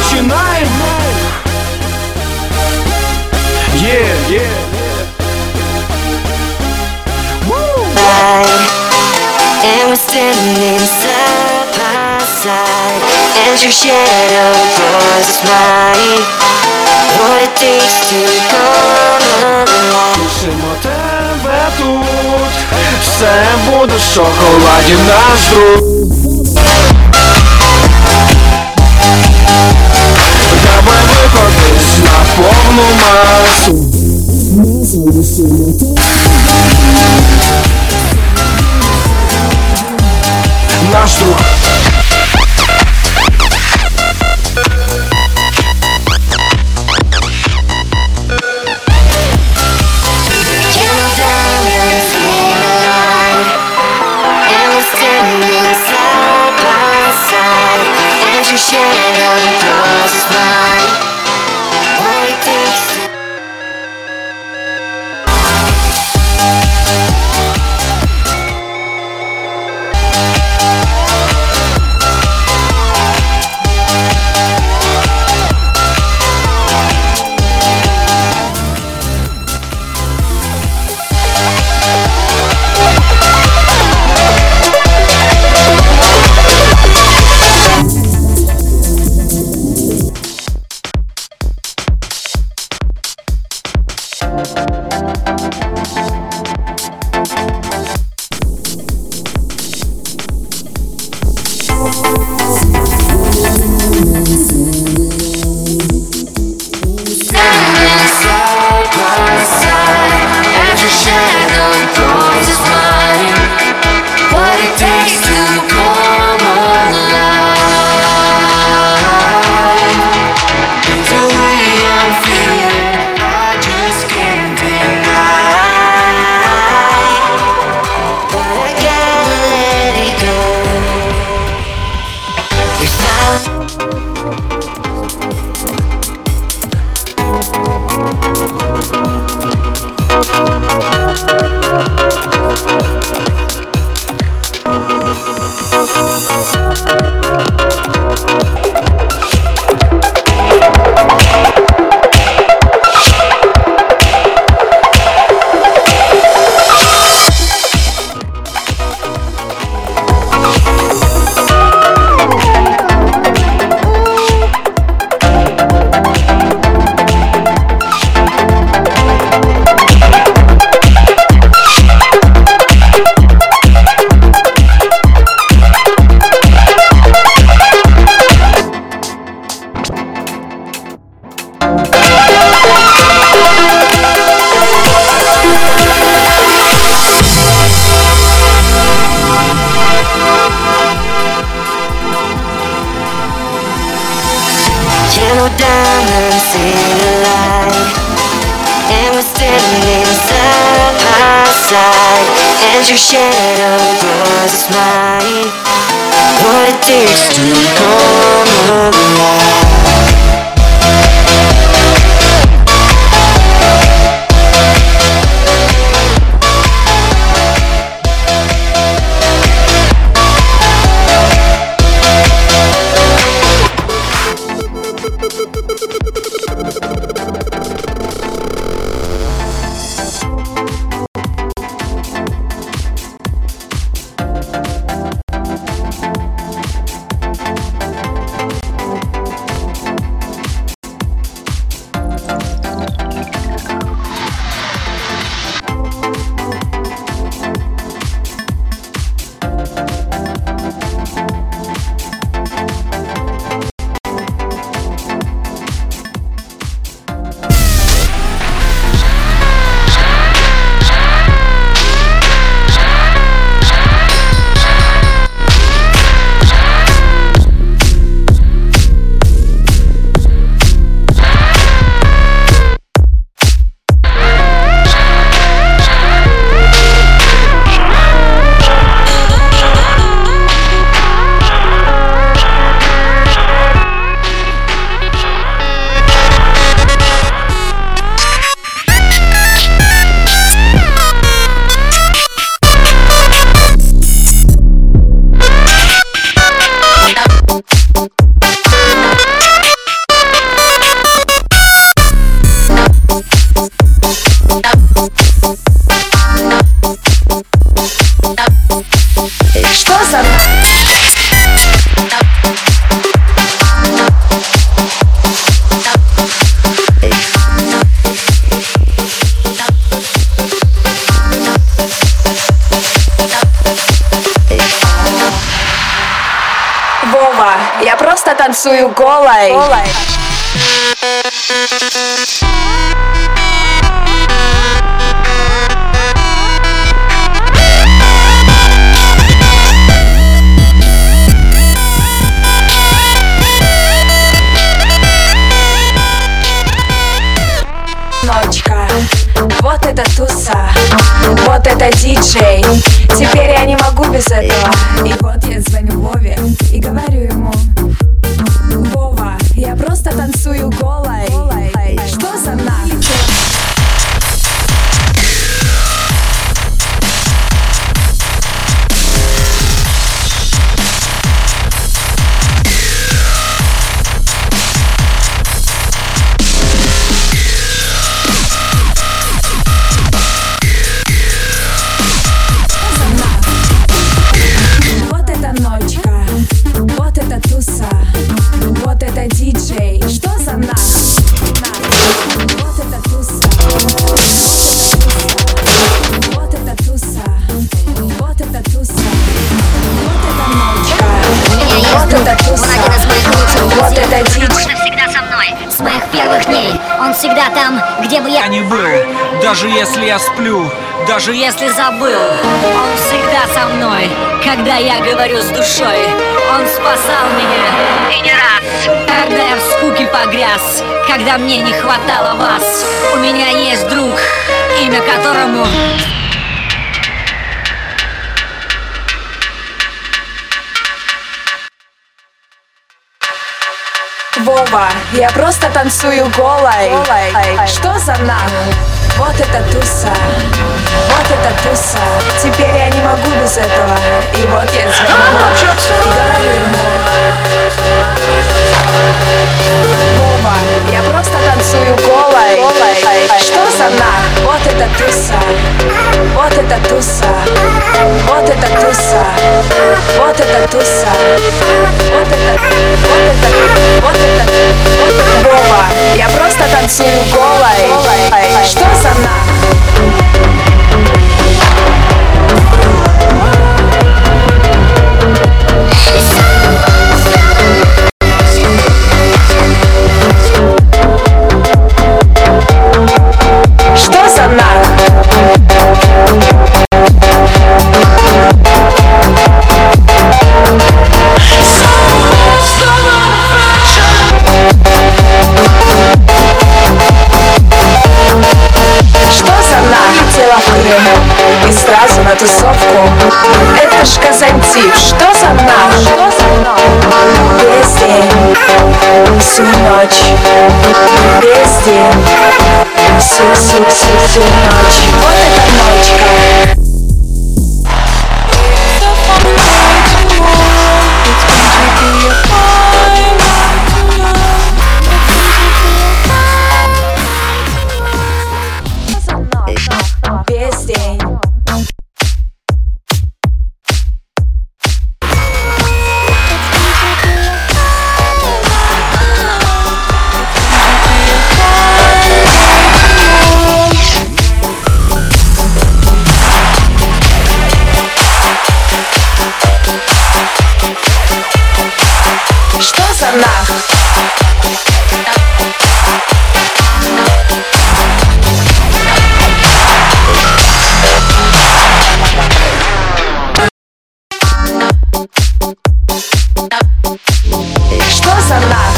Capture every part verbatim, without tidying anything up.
начинаем. Yeah, yeah. And we're standing side by side as your shadow crosses mine. What it takes to come alive. Слышимо тебе тут, все буде в шоколаді наш друг. Давай виходиш на повну масу. Наш друг. Yellow diamonds in the light, and we're standing side by side as your shadow crosses mine. What it takes to come alive. танцую голой. Ночка, вот это туса, вот это диджей. Теперь я не могу без этого. И вот я звоню Вове и говорю ему: Вова, я просто танцую голой. Что за нахуй? Вот это диджей, что за нах? Вот это туса, вот это туса, вот это туса, вот это ночка, вот это туса, вот это диджей. Он всегда со мной, с моих первых дней. Он всегда там, где бы я не был, даже если я сплю, даже если забыл. Он всегда со мной, когда я говорю с душой. Он спасал меня, и не раз, когда я в скуке погряз, когда мне не хватало вас. У меня есть друг, имя которому... Вова, я просто танцую голой. Что за нах? Вот это туса, вот это туса. Теперь я не могу без этого. И вот я звоню и говорю ему: Вова, я просто танцую голой. Что за нах? Вот это туса, вот это туса, вот это туса, вот это туса, вот это, вот это, вот это, вот это. Вова, я просто танцую голой. Что за нах? Что за нах? И сразу на тусовку. Это ж Казантип. Что за нах? Весь день, всю ночь, весь день, всю, всю, всю, всю ночь. Вот эта ночка. Весь день. Что за нах? Что за нах?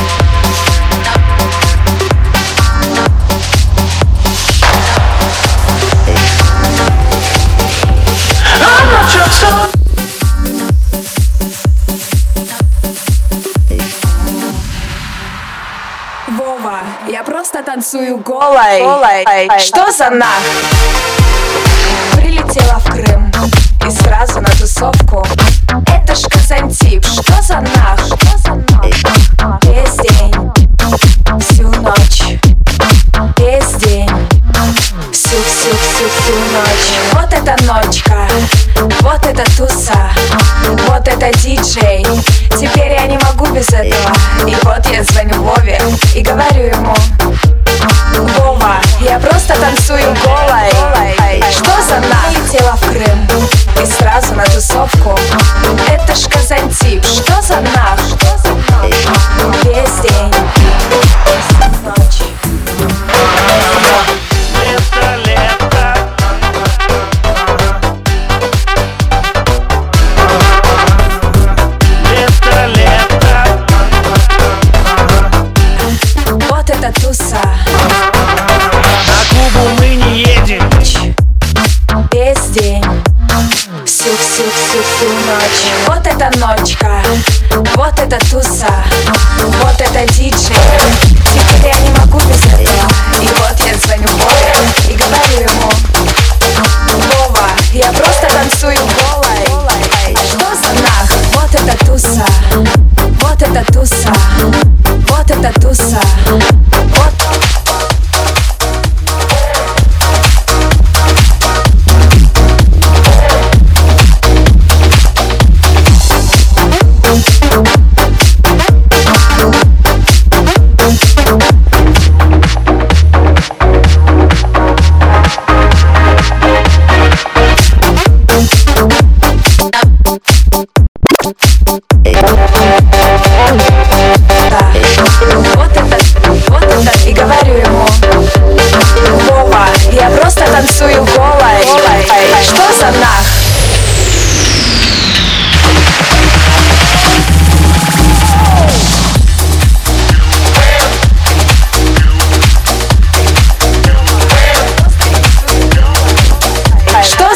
Вова, я просто танцую голой. Что за нах? Прилетела в Крым и сразу на тусовку. Это ж Казантип. Что за нах? Весь день, всю ночь, весь день, всю, всю, всю, всю ночь. Вот эта ночка, вот эта туса, вот это диджей. Теперь я не могу без этого. И вот я звоню Вове и говорю ему: Вова, я просто танцую голой. Что за нах? Летела в Крым и сразу на тусовку. Это ж Казантип. Что за нах?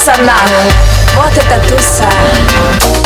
пацанах. Вот это туса.